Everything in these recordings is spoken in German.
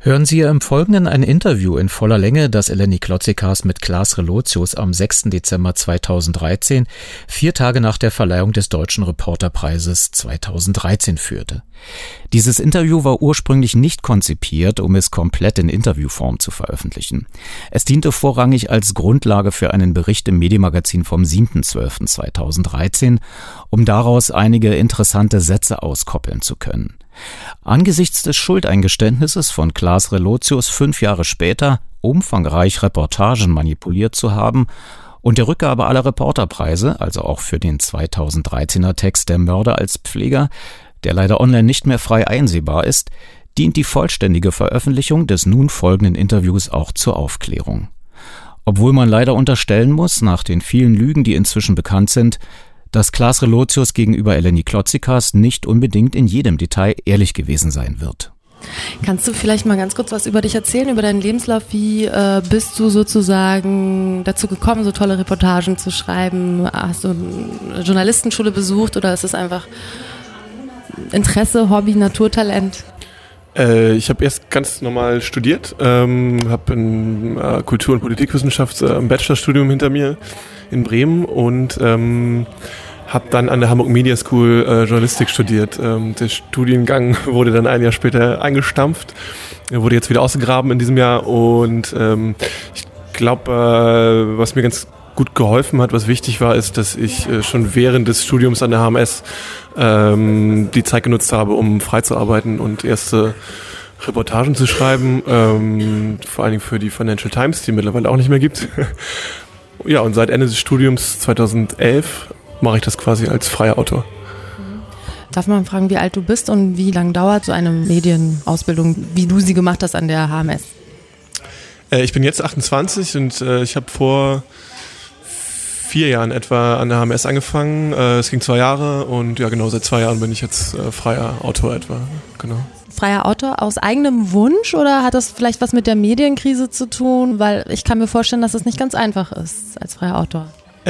Hören Sie im Folgenden ein Interview in voller Länge, das Eleni Klotsikas mit Klaas Relotius am 6. Dezember 2013, 4 Tage nach der Verleihung des Deutschen Reporterpreises 2013 führte. Dieses Interview war ursprünglich nicht konzipiert, um es komplett in Interviewform zu veröffentlichen. Es diente vorrangig als Grundlage für einen Bericht im Medienmagazin vom 7.12.2013, um daraus einige interessante Sätze auskoppeln zu können. Angesichts des Schuldeingeständnisses von Klaas Relotius 5 Jahre später, umfangreich Reportagen manipuliert zu haben und der Rückgabe aller Reporterpreise, also auch für den 2013er Text Der Mörder als Pfleger, der leider online nicht mehr frei einsehbar ist, dient die vollständige Veröffentlichung des nun folgenden Interviews auch zur Aufklärung. Obwohl man leider unterstellen muss, nach den vielen Lügen, die inzwischen bekannt sind, dass Klaas Relotius gegenüber Eleni Klotsikas nicht unbedingt in jedem Detail ehrlich gewesen sein wird. Kannst du vielleicht mal ganz kurz was über dich erzählen, über deinen Lebenslauf? Wie bist du sozusagen dazu gekommen, so tolle Reportagen zu schreiben? Hast du eine Journalistenschule besucht oder ist es einfach Interesse, Hobby, Naturtalent? Ich habe erst ganz normal studiert, habe in Kultur- und Politikwissenschaft ein Bachelorstudium hinter mir in Bremen und habe dann an der Hamburg Media School Journalistik studiert. Der Studiengang wurde dann ein Jahr später eingestampft, wurde jetzt wieder ausgegraben in diesem Jahr und ich glaube, was mir ganz gut geholfen hat, was wichtig war, ist, dass ich schon während des Studiums an der HMS die Zeit genutzt habe, um frei zu arbeiten und erste Reportagen zu schreiben, vor allen Dingen für die Financial Times, die mittlerweile auch nicht mehr gibt. Ja, und seit Ende des Studiums 2011 mache ich das quasi als freier Autor. Darf man fragen, wie alt du bist und wie lange dauert so eine Medienausbildung, wie du sie gemacht hast an der HMS? Ich bin jetzt 28 und ich habe vor 4 Jahren etwa an der HMS angefangen. Es ging 2 Jahre und ja genau, seit 2 Jahren bin ich jetzt freier Autor etwa, genau. Freier Autor aus eigenem Wunsch oder hat das vielleicht was mit der Medienkrise zu tun? Weil ich kann mir vorstellen, dass es nicht ganz einfach ist als freier Autor.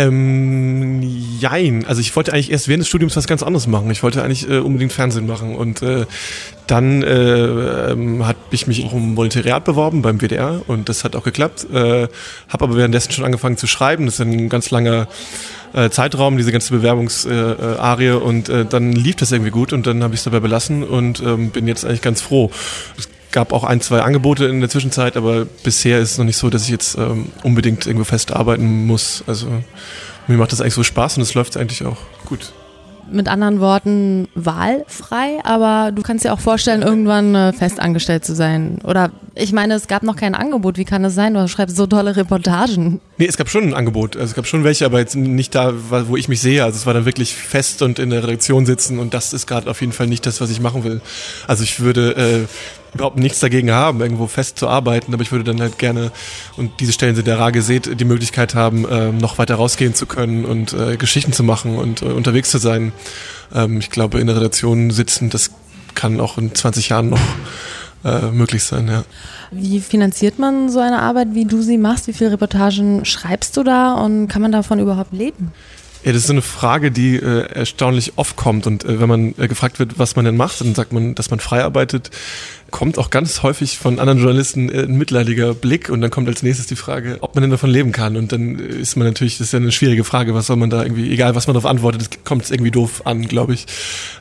Jein. Also ich wollte eigentlich erst während des Studiums was ganz anderes machen. Ich wollte eigentlich unbedingt Fernsehen machen und dann habe ich mich auch um Volontariat beworben beim WDR und das hat auch geklappt. Habe aber währenddessen schon angefangen zu schreiben. Das ist ein ganz langer Zeitraum, diese ganze Bewerbungsarie und dann lief das irgendwie gut und dann habe ich es dabei belassen und bin jetzt eigentlich ganz froh. Es gab auch 1, 2 Angebote in der Zwischenzeit, aber bisher ist es noch nicht so, dass ich jetzt unbedingt irgendwo fest arbeiten muss. Also mir macht das eigentlich so Spaß und es läuft eigentlich auch gut. Mit anderen Worten, wahlfrei, aber du kannst dir auch vorstellen, irgendwann fest angestellt zu sein. Oder ich meine, es gab noch kein Angebot. Wie kann das sein? Du schreibst so tolle Reportagen. Nee, es gab schon ein Angebot. Also es gab schon welche, aber jetzt nicht da, wo ich mich sehe. Also es war dann wirklich fest und in der Redaktion sitzen und das ist gerade auf jeden Fall nicht das, was ich machen will. Also ich würde überhaupt nichts dagegen haben, irgendwo fest zu arbeiten, aber ich würde dann halt gerne, und diese Stellen sind ja rar gesät, die Möglichkeit haben, noch weiter rausgehen zu können und Geschichten zu machen und unterwegs zu sein. Ich glaube, in der Redaktion sitzen, das kann auch in 20 Jahren noch möglich sein, ja. Wie finanziert man so eine Arbeit, wie du sie machst? Wie viele Reportagen schreibst du da und kann man davon überhaupt leben? Ja, das ist so eine Frage, die erstaunlich oft kommt und wenn man gefragt wird, was man denn macht, dann sagt man, dass man frei arbeitet, kommt auch ganz häufig von anderen Journalisten ein mitleidiger Blick und dann kommt als nächstes die Frage, ob man denn davon leben kann und dann ist man natürlich, das ist ja eine schwierige Frage, was soll man da irgendwie, egal was man darauf antwortet, das kommt irgendwie doof an, glaube ich.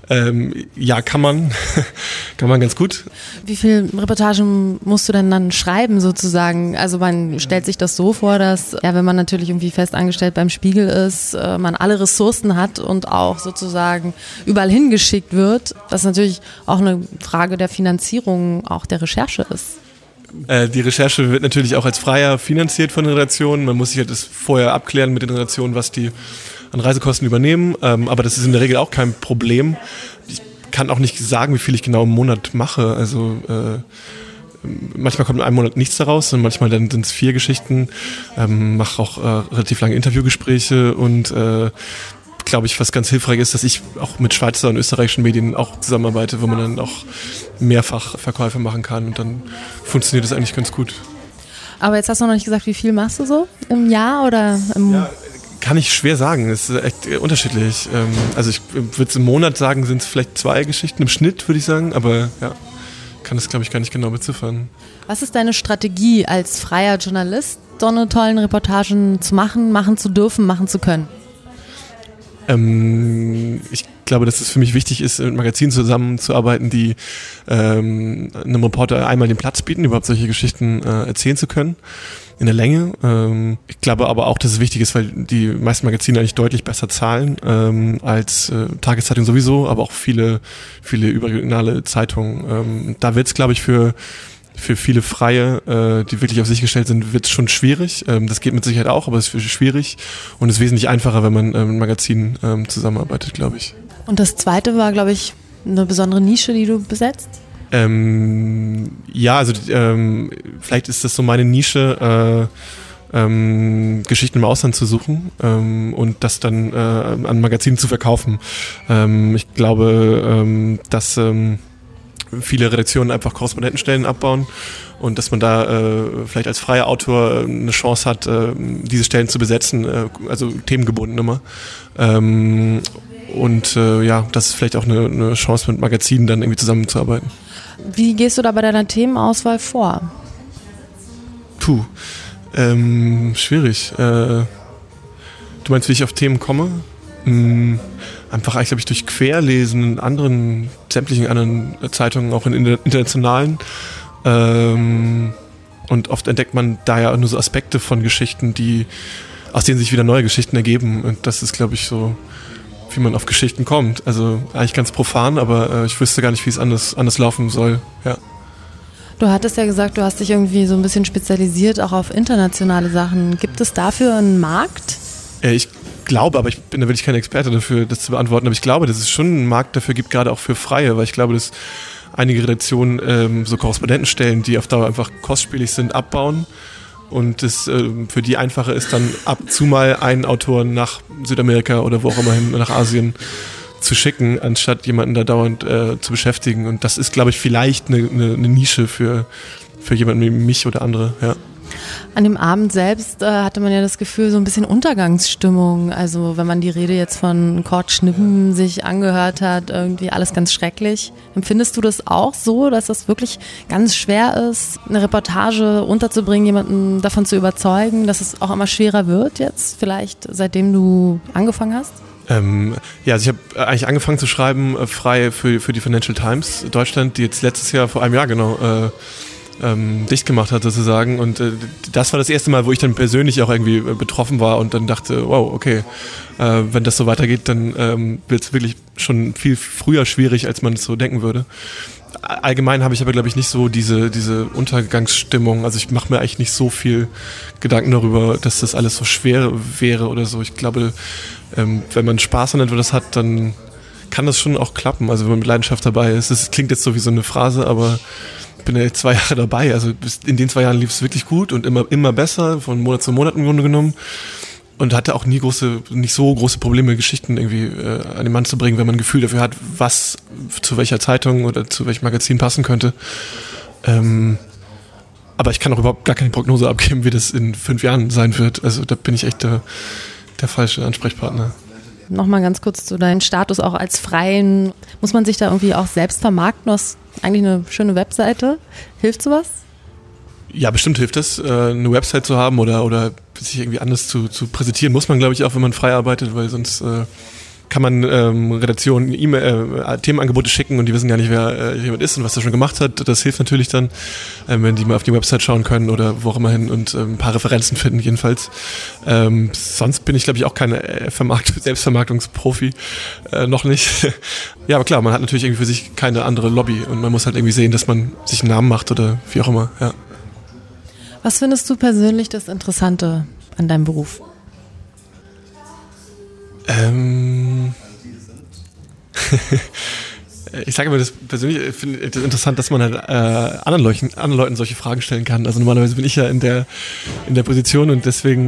Ja, kann man ganz gut. Wie viele Reportagen musst du denn dann schreiben sozusagen? Also man stellt sich das so vor, dass ja, wenn man natürlich irgendwie fest angestellt beim Spiegel ist, man alle Ressourcen hat und auch sozusagen überall hingeschickt wird, das natürlich auch eine Frage der Finanzierung, auch der Recherche ist. Die Recherche wird natürlich auch als Freier finanziert von den Redaktionen. Man muss sich halt das vorher abklären mit den Redaktionen, was die an Reisekosten übernehmen. Aber das ist in der Regel auch kein Problem. Ich kann auch nicht sagen, wie viel ich genau im Monat mache. Also manchmal kommt in einem Monat nichts daraus und manchmal dann sind es 4 Geschichten. Mache auch relativ lange Interviewgespräche und glaube ich, was ganz hilfreich ist, dass ich auch mit Schweizer und österreichischen Medien auch zusammenarbeite, wo man dann auch mehrfach Verkäufe machen kann und dann funktioniert das eigentlich ganz gut. Aber jetzt hast du noch nicht gesagt, wie viel machst du so im Jahr oder im... Ja, kann ich schwer sagen, das ist echt unterschiedlich. Also ich würde im Monat sagen, sind es vielleicht 2 Geschichten im Schnitt, würde ich sagen, aber ja, kann das, glaube ich, gar nicht genau beziffern. Was ist deine Strategie als freier Journalist, so eine tollen Reportagen zu machen zu dürfen, machen zu können? Ich glaube, dass es für mich wichtig ist, mit Magazinen zusammenzuarbeiten, die einem Reporter einmal den Platz bieten, überhaupt solche Geschichten erzählen zu können, in der Länge. Ich glaube aber auch, dass es wichtig ist, weil die meisten Magazine eigentlich deutlich besser zahlen als Tageszeitungen sowieso, aber auch viele überregionale Zeitungen. Da wird es, glaube ich, für viele Freie, die wirklich auf sich gestellt sind, wird es schon schwierig. Das geht mit Sicherheit auch, aber es ist schwierig und es ist wesentlich einfacher, wenn man mit Magazinen zusammenarbeitet, glaube ich. Und das zweite war, glaube ich, eine besondere Nische, die du besetzt? Ja, also vielleicht ist das so meine Nische, Geschichten im Ausland zu suchen und das dann an Magazinen zu verkaufen. Ich glaube, dass viele Redaktionen einfach Korrespondentenstellen abbauen und dass man da vielleicht als freier Autor eine Chance hat, diese Stellen zu besetzen, also themengebunden immer. Das ist vielleicht auch eine Chance, mit Magazinen dann irgendwie zusammenzuarbeiten. Wie gehst du da bei deiner Themenauswahl vor? Schwierig. Du meinst, wie ich auf Themen komme? Einfach eigentlich, glaube ich, durch Querlesen in sämtlichen anderen Zeitungen, auch in internationalen. Und oft entdeckt man da ja nur so Aspekte von Geschichten, aus denen sich wieder neue Geschichten ergeben. Und das ist, glaube ich, so, wie man auf Geschichten kommt. Also eigentlich ganz profan, aber ich wüsste gar nicht, wie es anders laufen soll. Ja. Du hattest ja gesagt, du hast dich irgendwie so ein bisschen spezialisiert, auch auf internationale Sachen. Gibt es dafür einen Markt? Ich glaube, aber ich bin da wirklich kein Experte dafür, das zu beantworten, aber ich glaube, dass es schon einen Markt dafür gibt, gerade auch für Freie, weil ich glaube, dass einige Redaktionen so Korrespondentenstellen, die auf Dauer einfach kostspielig sind, abbauen und es für die einfacher ist, dann ab und zu mal einen Autor nach Südamerika oder wo auch immer hin, nach Asien zu schicken, anstatt jemanden da dauernd zu beschäftigen. Und das ist, glaube ich, vielleicht eine Nische für jemanden wie mich oder andere, ja. An dem Abend selbst hatte man ja das Gefühl, so ein bisschen Untergangsstimmung. Also wenn man die Rede jetzt von Kurt Schnippen sich angehört hat, irgendwie alles ganz schrecklich. Empfindest du das auch so, dass das wirklich ganz schwer ist, eine Reportage unterzubringen, jemanden davon zu überzeugen, dass es auch immer schwerer wird jetzt, vielleicht seitdem du angefangen hast? Also ich habe eigentlich angefangen zu schreiben, frei für die Financial Times Deutschland, die jetzt letztes Jahr, vor einem Jahr genau, dicht gemacht hat sozusagen, und das war das erste Mal, wo ich dann persönlich auch irgendwie betroffen war und dann dachte, wow, okay, wenn das so weitergeht, dann wird es wirklich schon viel früher schwierig, als man es so denken würde. Allgemein habe ich aber, glaube ich, nicht so diese Untergangsstimmung, also ich mache mir eigentlich nicht so viel Gedanken darüber, dass das alles so schwer wäre oder so. Ich glaube, wenn man Spaß an etwas hat, dann kann das schon auch klappen, also wenn man mit Leidenschaft dabei ist. Das klingt jetzt so wie so eine Phrase, aber ich bin ja jetzt 2 Jahre dabei, also in den 2 Jahren lief es wirklich gut und immer besser, von Monat zu Monat im Grunde genommen, und hatte auch nicht so große Probleme, Geschichten irgendwie an den Mann zu bringen, wenn man ein Gefühl dafür hat, was zu welcher Zeitung oder zu welchem Magazin passen könnte. Aber ich kann auch überhaupt gar keine Prognose abgeben, wie das in 5 Jahren sein wird. Also da bin ich echt der falsche Ansprechpartner. Nochmal ganz kurz zu deinem Status auch als Freien. Muss man sich da irgendwie auch selbst vermarkten? Du hast eigentlich eine schöne Webseite. Hilft sowas? Ja, bestimmt hilft das, eine Website zu haben oder sich irgendwie anders zu präsentieren. Muss man, glaube ich, auch, wenn man frei arbeitet, weil sonst kann man Redaktionen Themenangebote schicken und die wissen gar nicht, wer jemand ist und was er schon gemacht hat. Das hilft natürlich dann, wenn die mal auf die Website schauen können oder wo auch immer hin und ein paar Referenzen finden jedenfalls. Sonst bin ich, glaube ich, auch kein Selbstvermarktungsprofi, noch nicht. Ja, aber klar, man hat natürlich irgendwie für sich keine andere Lobby und man muss halt irgendwie sehen, dass man sich einen Namen macht oder wie auch immer, ja. Was findest du persönlich das Interessante an deinem Beruf? Ich sage immer, das persönlich finde ich das interessant, dass man halt anderen Leuten solche Fragen stellen kann. Also normalerweise bin ich ja in der Position und deswegen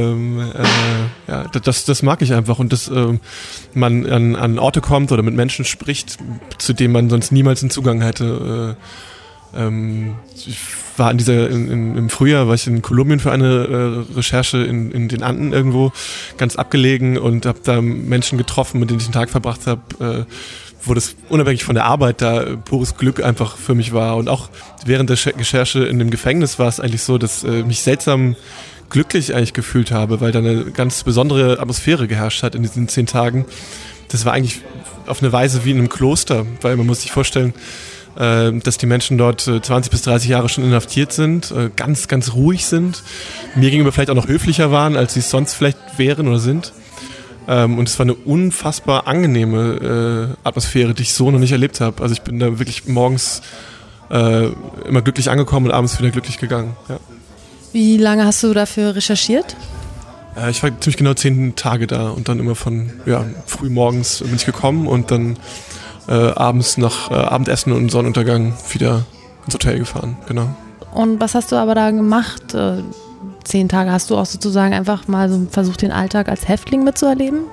das mag ich einfach, und dass man an Orte kommt oder mit Menschen spricht, zu denen man sonst niemals einen Zugang hätte. Ich war im Frühjahr war ich in Kolumbien für eine Recherche in den Anden irgendwo, ganz abgelegen, und habe da Menschen getroffen, mit denen ich einen Tag verbracht habe, wo das unabhängig von der Arbeit da pures Glück einfach für mich war. Und auch während der Recherche in dem Gefängnis war es eigentlich so, dass mich seltsam glücklich eigentlich gefühlt habe, weil da eine ganz besondere Atmosphäre geherrscht hat in diesen 10 Tagen. Das war eigentlich auf eine Weise wie in einem Kloster, weil man muss sich vorstellen, dass die Menschen dort 20 bis 30 Jahre schon inhaftiert sind, ganz, ganz ruhig sind, mir gegenüber vielleicht auch noch höflicher waren, als sie es sonst vielleicht wären oder sind. Und es war eine unfassbar angenehme Atmosphäre, die ich so noch nicht erlebt habe. Also ich bin da wirklich morgens immer glücklich angekommen und abends wieder glücklich gegangen. Ja. Wie lange hast du dafür recherchiert? Ich war ziemlich genau 10 Tage da und dann immer von früh morgens bin ich gekommen und dann abends nach Abendessen und Sonnenuntergang wieder ins Hotel gefahren, genau. Und was hast du aber da gemacht? 10 Tage, hast du auch sozusagen einfach mal so versucht, den Alltag als Häftling mitzuerleben?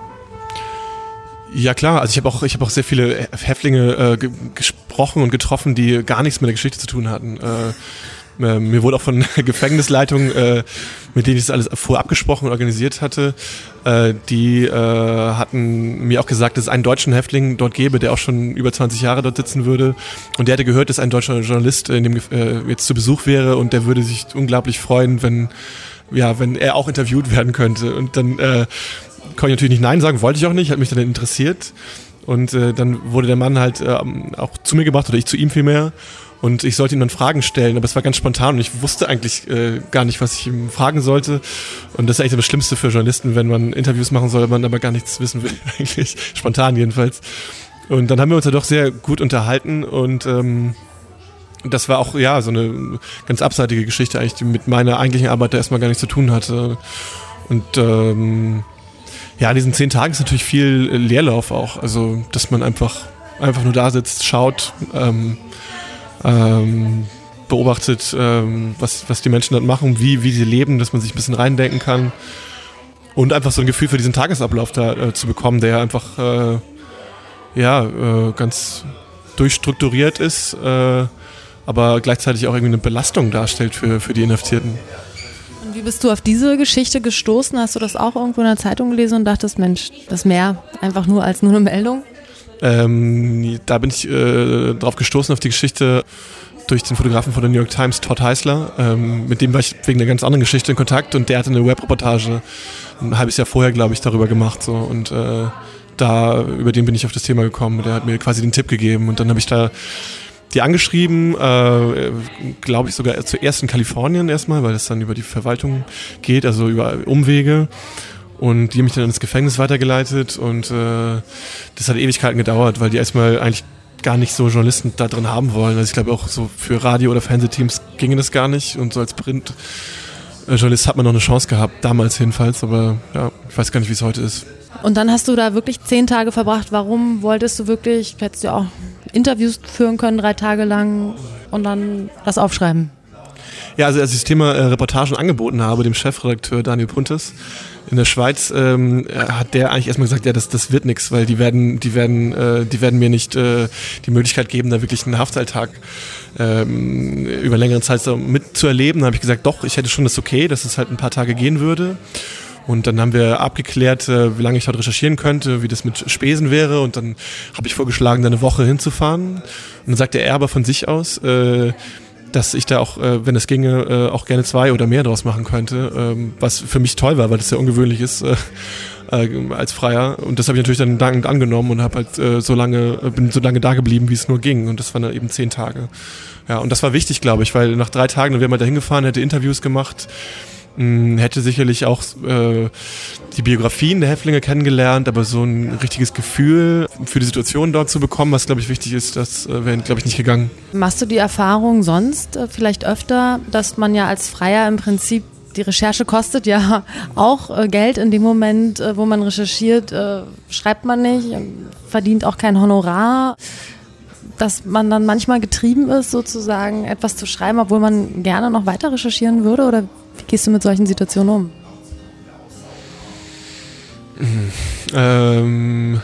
Ja klar, also ich hab auch sehr viele Häftlinge gesprochen und getroffen, die gar nichts mit der Geschichte zu tun hatten. Mir wurde auch von der Gefängnisleitung, mit denen ich das alles vorher abgesprochen und organisiert hatte, die hatten mir auch gesagt, dass es einen deutschen Häftling dort gäbe, der auch schon über 20 Jahre dort sitzen würde. Und der hätte gehört, dass ein deutscher Journalist jetzt zu Besuch wäre und der würde sich unglaublich freuen, wenn er auch interviewt werden könnte. Und dann konnte ich natürlich nicht Nein sagen, wollte ich auch nicht, hat mich dann interessiert. Und dann wurde der Mann halt auch zu mir gebracht, oder ich zu ihm vielmehr. Und ich sollte ihm dann Fragen stellen, aber es war ganz spontan und ich wusste eigentlich gar nicht, was ich ihm fragen sollte. Und das ist eigentlich das Schlimmste für Journalisten, wenn man Interviews machen soll, man aber gar nichts wissen will, eigentlich. Spontan jedenfalls. Und dann haben wir uns ja doch sehr gut unterhalten und das war auch so eine ganz abseitige Geschichte eigentlich, die mit meiner eigentlichen Arbeit da erstmal gar nichts zu tun hatte. Und in diesen 10 Tagen ist natürlich viel Leerlauf auch. Also, dass man einfach nur da sitzt, schaut, beobachtet, was die Menschen dort machen, wie sie leben, dass man sich ein bisschen reindenken kann und einfach so ein Gefühl für diesen Tagesablauf da zu bekommen, der einfach ganz durchstrukturiert ist, aber gleichzeitig auch irgendwie eine Belastung darstellt für die Inhaftierten. Und wie bist du auf diese Geschichte gestoßen? Hast du das auch irgendwo in der Zeitung gelesen und dachtest, Mensch, das mehr einfach nur als nur eine Meldung? Da bin ich drauf gestoßen auf die Geschichte durch den Fotografen von der New York Times, Todd Heisler. Mit dem war ich wegen einer ganz anderen Geschichte in Kontakt und der hatte eine Webreportage ein halbes Jahr vorher, glaube ich, darüber gemacht. So. Und über den bin ich auf das Thema gekommen. Der hat mir quasi den Tipp gegeben und dann habe ich da die angeschrieben, glaube ich sogar zuerst in Kalifornien erstmal, weil das dann über die Verwaltung geht, also über Umwege. Und die haben mich dann ins Gefängnis weitergeleitet und das hat Ewigkeiten gedauert, weil die erstmal eigentlich gar nicht so Journalisten da drin haben wollen. Also ich glaube auch so für Radio- oder Fernsehteams ginge das gar nicht und so als Printjournalist hat man noch eine Chance gehabt, damals jedenfalls, aber ja, ich weiß gar nicht, wie es heute ist. Und dann hast du da wirklich 10 Tage verbracht. Warum wolltest du wirklich, hättest du ja auch Interviews führen können, 3 Tage lang und dann das aufschreiben? Ja, also als ich das Thema Reportagen angeboten habe, dem Chefredakteur Daniel Puntes in der Schweiz, hat der eigentlich erstmal gesagt, ja, das wird nichts, weil die werden mir nicht die Möglichkeit geben, da wirklich einen Haftalltag über längere Zeit so mitzuerleben. Da habe ich gesagt, doch, ich hätte schon das okay, dass es halt ein paar Tage gehen würde. Und dann haben wir abgeklärt, wie lange ich dort recherchieren könnte, wie das mit Spesen wäre. Und dann habe ich vorgeschlagen, da eine Woche hinzufahren. Und dann sagte er aber von sich aus, dass ich da auch, wenn es ginge, auch gerne 2 oder mehr draus machen könnte, was für mich toll war, weil das ja ungewöhnlich ist als Freier. Und das habe ich natürlich dann dankend angenommen und habe halt bin so lange da geblieben, wie es nur ging. Und das waren dann eben 10 Tage. Ja, und das war wichtig, glaube ich, weil nach 3 Tagen, dann wäre man da hingefahren, hätte Interviews gemacht, hätte sicherlich auch die Biografien der Häftlinge kennengelernt, aber so ein richtiges Gefühl für die Situation dort zu bekommen, was, glaube ich, wichtig ist, das wäre, glaube ich, nicht gegangen. Machst du die Erfahrung sonst vielleicht öfter, dass man ja als Freier im Prinzip, die Recherche kostet ja auch Geld in dem Moment, wo man recherchiert, schreibt man nicht, verdient auch kein Honorar, dass man dann manchmal getrieben ist, sozusagen etwas zu schreiben, obwohl man gerne noch weiter recherchieren würde, oder wie gehst du mit solchen Situationen um?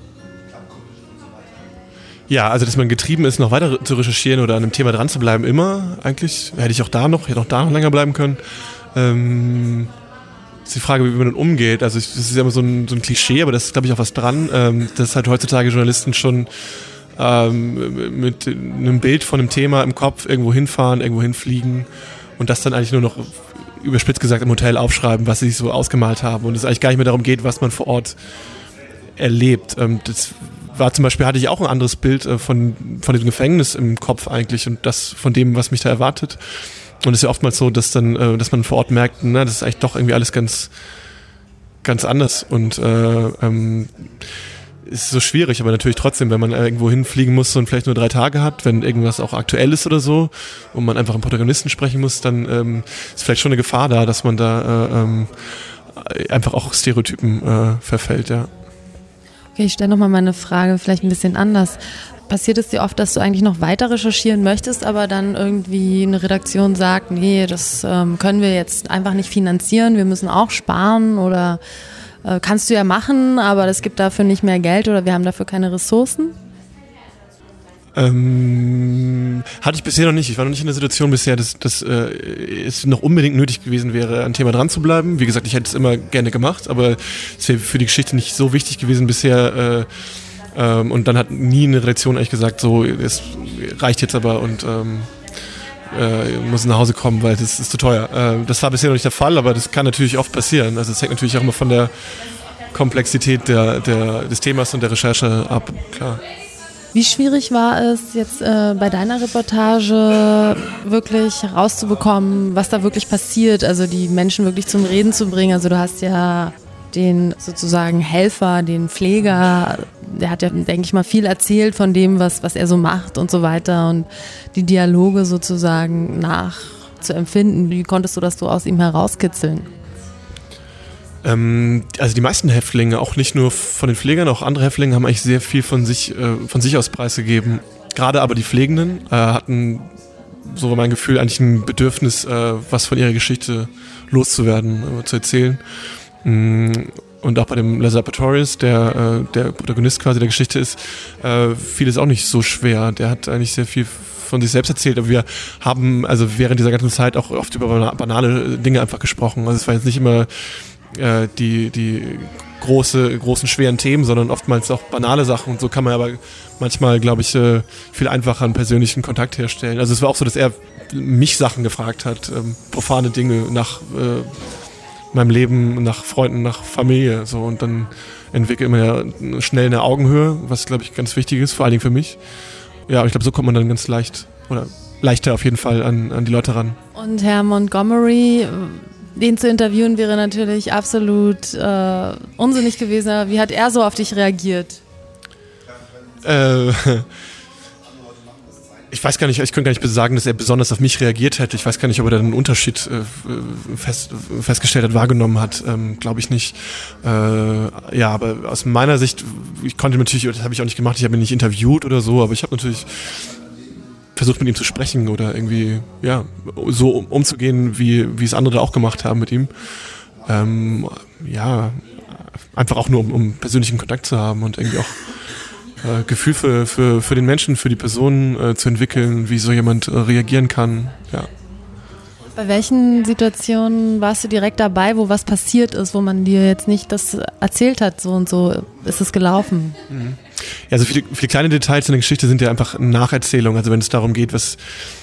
Ja, also dass man getrieben ist, noch weiter zu recherchieren oder an einem Thema dran zu bleiben, immer eigentlich. Hätte auch da noch länger bleiben können. ist die Frage, wie man damit umgeht. Also das ist ja immer so ein Klischee, aber das ist, glaube ich, auch was dran, dass halt heutzutage Journalisten schon mit einem Bild von einem Thema im Kopf irgendwo hinfahren, irgendwo hinfliegen und das dann eigentlich nur noch überspitzt gesagt im Hotel aufschreiben, was sie sich so ausgemalt haben und es eigentlich gar nicht mehr darum geht, was man vor Ort erlebt. Das war zum Beispiel, hatte ich auch ein anderes Bild von dem Gefängnis im Kopf eigentlich und das von dem, was mich da erwartet. Und es ist ja oftmals so, dass man vor Ort merkt, na, das ist eigentlich doch irgendwie alles ganz, ganz anders und ist so schwierig, aber natürlich trotzdem, wenn man irgendwo hinfliegen muss und vielleicht nur 3 Tage hat, wenn irgendwas auch aktuell ist oder so und man einfach einen Protagonisten sprechen muss, dann ist vielleicht schon eine Gefahr da, dass man da einfach auch Stereotypen verfällt, ja. Okay, ich stelle nochmal meine Frage vielleicht ein bisschen anders. Passiert es dir oft, dass du eigentlich noch weiter recherchieren möchtest, aber dann irgendwie eine Redaktion sagt, nee, das können wir jetzt einfach nicht finanzieren, wir müssen auch sparen oder kannst du ja machen, aber es gibt dafür nicht mehr Geld oder wir haben dafür keine Ressourcen? Hatte ich bisher noch nicht. Ich war noch nicht in der Situation bisher, dass es noch unbedingt nötig gewesen wäre, an ein Thema dran zu bleiben. Wie gesagt, ich hätte es immer gerne gemacht, aber es wäre für die Geschichte nicht so wichtig gewesen bisher. Und dann hat nie eine Redaktion eigentlich gesagt, so, es reicht jetzt aber und muss nach Hause kommen, weil das ist zu teuer. Das war bisher noch nicht der Fall, aber das kann natürlich oft passieren. Also es hängt natürlich auch immer von der Komplexität des Themas und der Recherche ab, klar. Wie schwierig war es jetzt bei deiner Reportage wirklich herauszubekommen, was da wirklich passiert, also die Menschen wirklich zum Reden zu bringen? Also du hast ja den sozusagen Helfer, den Pfleger, der hat ja, denke ich mal, viel erzählt von dem, was er so macht und so weiter und die Dialoge sozusagen nachzuempfinden. Wie konntest du das so aus ihm herauskitzeln? Also die meisten Häftlinge, auch nicht nur von den Pflegern, auch andere Häftlinge haben eigentlich sehr viel von sich aus preisgegeben. Gerade aber die Pflegenden hatten, so war mein Gefühl, eigentlich ein Bedürfnis, was von ihrer Geschichte loszuwerden, zu erzählen. Und auch bei dem Lazar Pretorius, der Protagonist quasi der Geschichte ist, fiel es auch nicht so schwer. Der hat eigentlich sehr viel von sich selbst erzählt, aber wir haben also während dieser ganzen Zeit auch oft über banale Dinge einfach gesprochen. Also es war jetzt nicht immer die großen, schweren Themen, sondern oftmals auch banale Sachen. Und so kann man aber manchmal, glaube ich, viel einfacher einen persönlichen Kontakt herstellen. Also es war auch so, dass er mich Sachen gefragt hat, profane Dinge nach meinem Leben, nach Freunden, nach Familie. So. Und dann entwickelt man ja schnell eine Augenhöhe, was, glaube ich, ganz wichtig ist, vor allen Dingen für mich. Ja, und ich glaube, so kommt man dann ganz leicht oder leichter auf jeden Fall an die Leute ran. Und Herr Montgomery, den zu interviewen wäre natürlich absolut unsinnig gewesen. Wie hat er so auf dich reagiert? Ich weiß gar nicht, ich könnte gar nicht sagen, dass er besonders auf mich reagiert hätte. Ich weiß gar nicht, ob er da einen Unterschied festgestellt hat, wahrgenommen hat. Glaube ich nicht. Ja, aber aus meiner Sicht, ich konnte natürlich, das habe ich auch nicht gemacht, ich habe ihn nicht interviewt oder so, aber ich habe natürlich versucht, mit ihm zu sprechen oder irgendwie, ja, so umzugehen, wie es andere da auch gemacht haben mit ihm. Ja, einfach auch nur, um persönlichen Kontakt zu haben und irgendwie auch Gefühl für den Menschen, für die Person zu entwickeln, wie so jemand reagieren kann. Ja. Bei welchen Situationen warst du direkt dabei, wo was passiert ist, wo man dir jetzt nicht das erzählt hat, so und so ist es gelaufen? Mhm. Ja, also viele kleine Details in der Geschichte sind ja einfach Nacherzählung. Also wenn es darum geht, was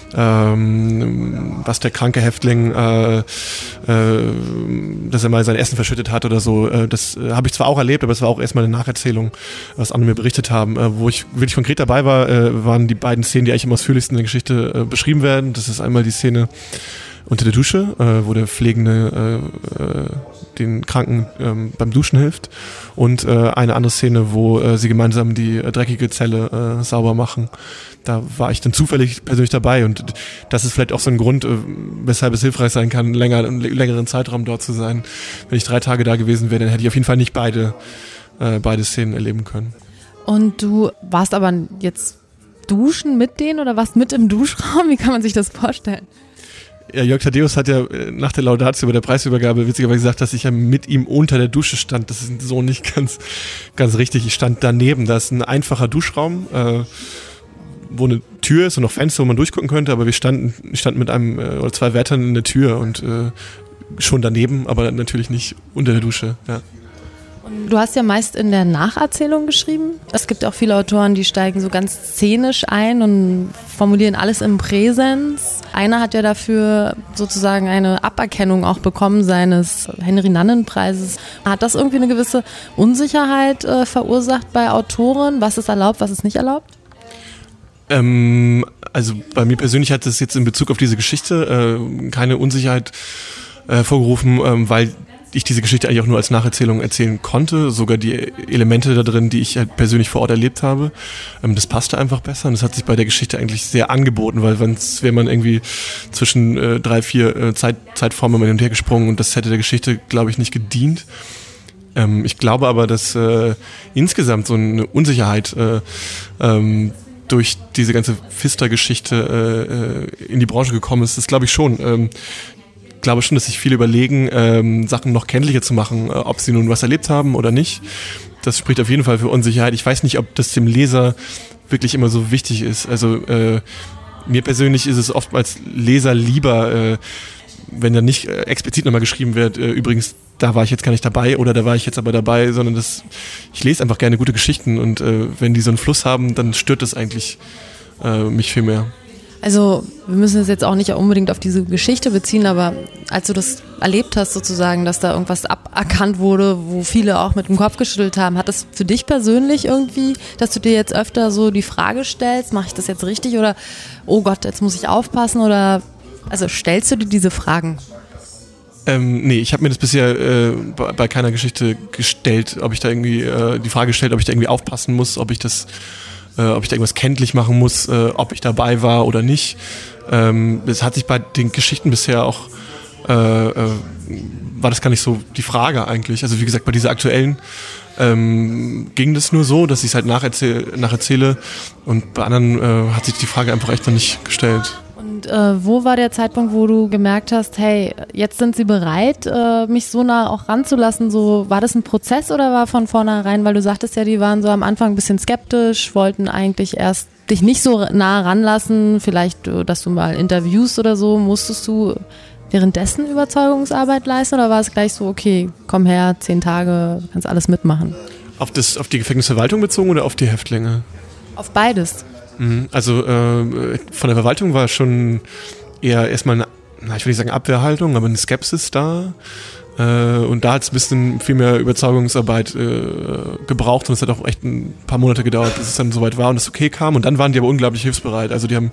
der kranke Häftling, dass er mal sein Essen verschüttet hat oder so, das habe ich zwar auch erlebt, aber es war auch erstmal eine Nacherzählung, was andere mir berichtet haben. Wo ich wirklich konkret dabei war, waren die beiden Szenen, die eigentlich am ausführlichsten in der Geschichte beschrieben werden. Das ist einmal die Szene unter der Dusche, wo der Pflegende den Kranken beim Duschen hilft und eine andere Szene, wo sie gemeinsam die dreckige Zelle sauber machen. Da war ich dann zufällig persönlich dabei und das ist vielleicht auch so ein Grund, weshalb es hilfreich sein kann, einen längeren Zeitraum dort zu sein. Wenn ich 3 Tage da gewesen wäre, dann hätte ich auf jeden Fall nicht beide Szenen erleben können. Und du warst aber jetzt duschen mit denen oder warst mit im Duschraum? Wie kann man sich das vorstellen? Ja, Jörg Thaddeus hat ja nach der Laudatio bei der Preisübergabe witzigerweise gesagt, dass ich ja mit ihm unter der Dusche stand. Das ist so nicht ganz richtig. Ich stand daneben. Da ist ein einfacher Duschraum, wo eine Tür ist und noch Fenster, wo man durchgucken könnte. Aber ich stand mit einem oder 2 Wärtern in der Tür und schon daneben, aber natürlich nicht unter der Dusche, ja. Du hast ja meist in der Nacherzählung geschrieben. Es gibt auch viele Autoren, die steigen so ganz szenisch ein und formulieren alles im Präsens. Einer hat ja dafür sozusagen eine Aberkennung auch bekommen seines Henry-Nannen-Preises. Hat das irgendwie eine gewisse Unsicherheit verursacht bei Autoren? Was ist erlaubt, was ist nicht erlaubt? Also bei mir persönlich hat es jetzt in Bezug auf diese Geschichte keine Unsicherheit vorgerufen, weil ich diese Geschichte eigentlich auch nur als Nacherzählung erzählen konnte, sogar die Elemente da drin, die ich halt persönlich vor Ort erlebt habe. Das passte einfach besser und das hat sich bei der Geschichte eigentlich sehr angeboten, weil wenn man irgendwie zwischen 3, 4 Zeitformen hin und her gesprungen und das hätte der Geschichte, glaube ich, nicht gedient. Ich glaube aber, dass insgesamt so eine Unsicherheit durch diese ganze Pfister-Geschichte in die Branche gekommen ist, das glaube ich schon. Ich glaube schon, dass sich viele überlegen, Sachen noch kenntlicher zu machen, ob sie nun was erlebt haben oder nicht. Das spricht auf jeden Fall für Unsicherheit. Ich weiß nicht, ob das dem Leser wirklich immer so wichtig ist. Also mir persönlich ist es oft als Leser lieber, wenn da nicht explizit nochmal geschrieben wird, übrigens, da war ich jetzt gar nicht dabei oder da war ich jetzt aber dabei, sondern ich lese einfach gerne gute Geschichten und wenn die so einen Fluss haben, dann stört das eigentlich mich viel mehr. Also wir müssen es jetzt auch nicht unbedingt auf diese Geschichte beziehen, aber als du das erlebt hast sozusagen, dass da irgendwas aberkannt wurde, wo viele auch mit dem Kopf geschüttelt haben, hat das für dich persönlich irgendwie, dass du dir jetzt öfter so die Frage stellst, mache ich das jetzt richtig oder oh Gott, jetzt muss ich aufpassen oder also stellst du dir diese Fragen? Nee, ich habe mir das bisher bei keiner Geschichte gestellt, ob ich da irgendwie die Frage gestellt, ob ich da irgendwie aufpassen muss, ob ich da irgendwas kenntlich machen muss, ob ich dabei war oder nicht. Das hat sich bei den Geschichten bisher auch, war das gar nicht so die Frage eigentlich. Also wie gesagt, bei dieser aktuellen ging das nur so, dass ich es halt nacherzähle und bei anderen hat sich die Frage einfach echt noch nicht gestellt. Und wo war der Zeitpunkt, wo du gemerkt hast, hey, jetzt sind sie bereit, mich so nah auch ranzulassen? So, war das ein Prozess oder war von vornherein, weil du sagtest ja, die waren so am Anfang ein bisschen skeptisch, wollten eigentlich erst dich nicht so nah ranlassen, vielleicht, dass du mal interviewst oder so, musstest du währenddessen Überzeugungsarbeit leisten oder war es gleich so, okay, komm her, 10 Tage, kannst alles mitmachen? Auf die Gefängnisverwaltung bezogen oder auf die Häftlinge? Auf beides. Also von der Verwaltung war schon eher erstmal ich will nicht sagen Abwehrhaltung, aber eine Skepsis da. Und da hat es ein bisschen viel mehr Überzeugungsarbeit gebraucht und es hat auch echt ein paar Monate gedauert, bis es dann soweit war und es okay kam. Und dann waren die aber unglaublich hilfsbereit. Also die haben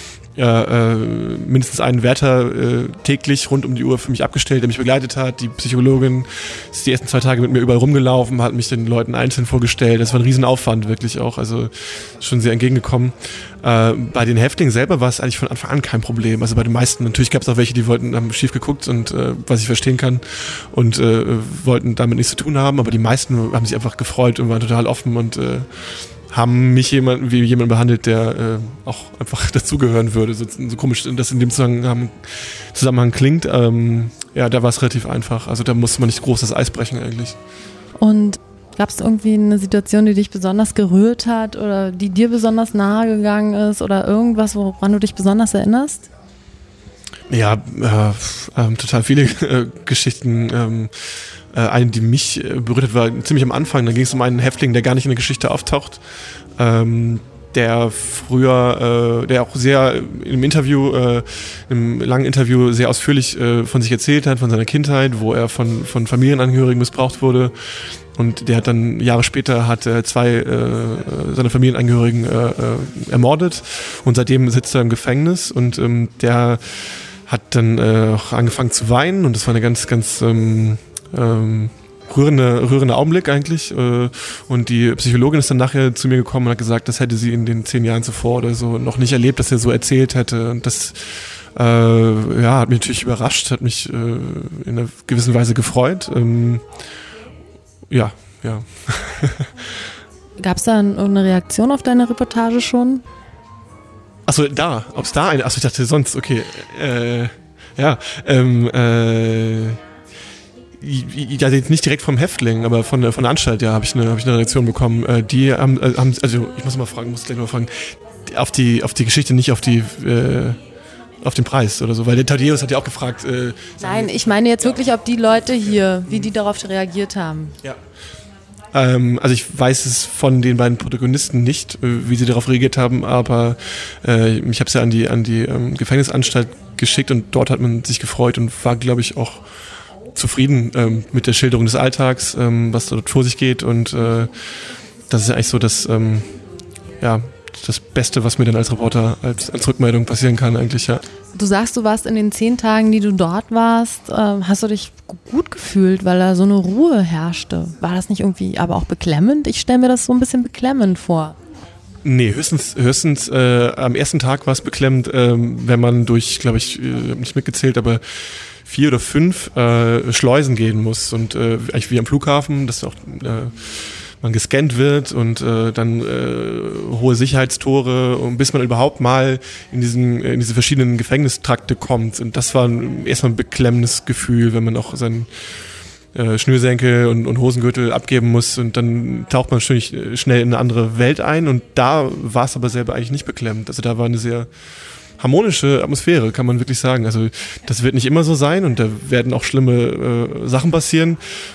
mindestens einen Wärter täglich rund um die Uhr für mich abgestellt, der mich begleitet hat. Die Psychologin ist die ersten 2 Tage mit mir überall rumgelaufen, hat mich den Leuten einzeln vorgestellt. Das war ein Riesenaufwand wirklich auch, also schon sehr entgegengekommen. Bei den Häftlingen selber war es eigentlich von Anfang an kein Problem. Also bei den meisten, natürlich gab es auch welche, die haben schief geguckt und was ich verstehen kann und wollten damit nichts zu tun haben, aber die meisten haben sich einfach gefreut und waren total offen und haben mich wie jemand behandelt, der auch einfach dazugehören würde. So komisch das in dem Zusammenhang klingt. Ja, da war es relativ einfach. Also da musste man nicht groß das Eis brechen eigentlich. Und gab es irgendwie eine Situation, die dich besonders gerührt hat oder die dir besonders nahe gegangen ist oder irgendwas, woran du dich besonders erinnerst? Ja, total viele Geschichten. Eine, die mich berührt hat, war ziemlich am Anfang. Da ging es um einen Häftling, der gar nicht in der Geschichte auftaucht, der früher, der auch sehr im im langen Interview sehr ausführlich von sich erzählt hat, von seiner Kindheit, wo er von Familienangehörigen missbraucht wurde. Und der hat dann Jahre später 2 seiner Familienangehörigen ermordet und seitdem sitzt er im Gefängnis und der hat dann auch angefangen zu weinen und das war eine ganz, ganz rührender Augenblick eigentlich und die Psychologin ist dann nachher zu mir gekommen und hat gesagt, das hätte sie in den 10 Jahren zuvor oder so noch nicht erlebt, dass er so erzählt hätte und das hat mich natürlich überrascht, hat mich in einer gewissen Weise gefreut. Ja. Gab es da eine Reaktion auf deine Reportage schon? Achso, ob es da eine, ich dachte sonst, okay, ja, jetzt nicht direkt vom Häftling, aber von der Anstalt, ja, habe ich eine Reaktion bekommen. Die haben, also ich muss gleich mal fragen, auf die Geschichte, nicht auf die auf den Preis oder so, weil der Thaddeus hat ja auch gefragt. Nein, ich meine jetzt wirklich, ob die Leute hier, wie die darauf reagiert haben. Ja. Also ich weiß es von den beiden Protagonisten nicht, wie sie darauf reagiert haben, aber ich habe es ja an die Gefängnisanstalt geschickt und dort hat man sich gefreut und war, glaube ich, auch zufrieden mit der Schilderung des Alltags, was dort vor sich geht, und das ist ja eigentlich so das Beste, was mir dann als Reporter als Rückmeldung passieren kann eigentlich, ja. Du sagst, du warst in den 10 Tagen, die du dort warst, hast du dich gut gefühlt, weil da so eine Ruhe herrschte. War das nicht irgendwie aber auch beklemmend? Ich stelle mir das so ein bisschen beklemmend vor. Nee, höchstens am ersten Tag war es beklemmend, wenn man durch, glaube ich, nicht mitgezählt, aber 4 oder 5 Schleusen gehen muss und eigentlich wie am Flughafen, dass auch man gescannt wird und dann hohe Sicherheitstore, und bis man überhaupt mal in diese verschiedenen Gefängnistrakte kommt. Und das war erstmal ein beklemmendes Gefühl, wenn man auch seinen Schnürsenkel und Hosengürtel abgeben muss, und dann taucht man schnell in eine andere Welt ein, und da war es aber selber eigentlich nicht beklemmend. Also da war eine sehr harmonische Atmosphäre, kann man wirklich sagen. Also das wird nicht immer so sein, und da werden auch schlimme Sachen passieren.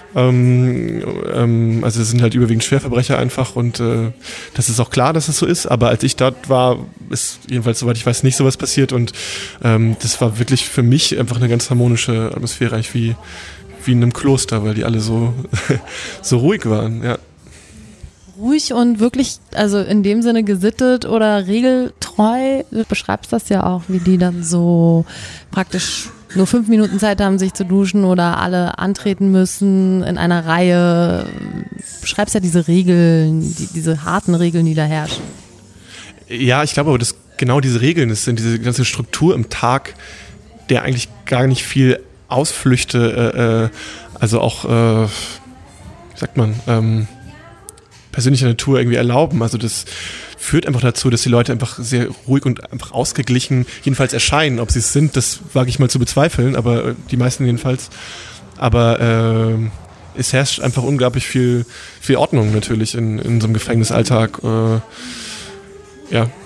Also es sind halt überwiegend Schwerverbrecher einfach, und das ist auch klar, dass es so ist. Aber als ich dort war, ist jedenfalls, soweit ich weiß, nicht sowas passiert, und das war wirklich für mich einfach eine ganz harmonische Atmosphäre, eigentlich wie in einem Kloster, weil die alle so ruhig waren, ja. Ruhig und wirklich, also in dem Sinne gesittet oder regeltreu. Du beschreibst das ja auch, wie die dann so praktisch nur 5 Minuten Zeit haben, sich zu duschen, oder alle antreten müssen in einer Reihe. Du beschreibst ja diese Regeln, diese harten Regeln, die da herrschen. Ja, ich glaube aber, dass genau diese Regeln, das sind diese ganze Struktur im Tag, der eigentlich gar nicht viel Ausflüchte, also auch, wie sagt man, persönlicher Natur irgendwie erlauben. Also das führt einfach dazu, dass die Leute einfach sehr ruhig und einfach ausgeglichen jedenfalls erscheinen. Ob sie es sind, das wage ich mal zu bezweifeln, aber die meisten jedenfalls. Aber es herrscht einfach unglaublich viel Ordnung natürlich in so einem Gefängnisalltag. Ja.